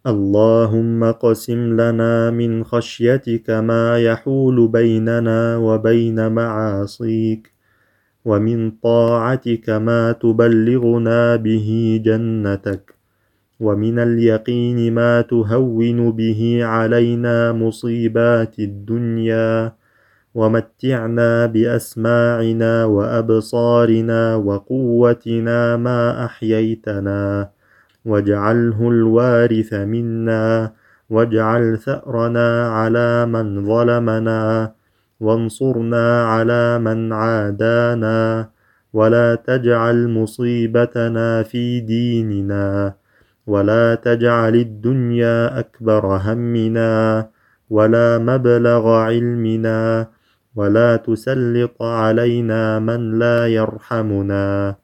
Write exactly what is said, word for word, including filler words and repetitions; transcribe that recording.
اللهم اقسم لنا من خشيتك ما يحول بيننا وبين معاصيك، ومن طاعتك ما تبلغنا به جنتك، ومن اليقين ما تهون به علينا مصيبات الدنيا، ومتعنا بأسماعنا وأبصارنا وقوتنا ما أحييتنا، واجعله الوارث منا، واجعل ثأرنا على من ظلمنا، وانصرنا على من عادانا، ولا تجعل مصيبتنا في ديننا، ولا تجعل الدنيا أكبر همنا، ولا مبلغ علمنا، ولا تسلط علينا من لا يرحمنا.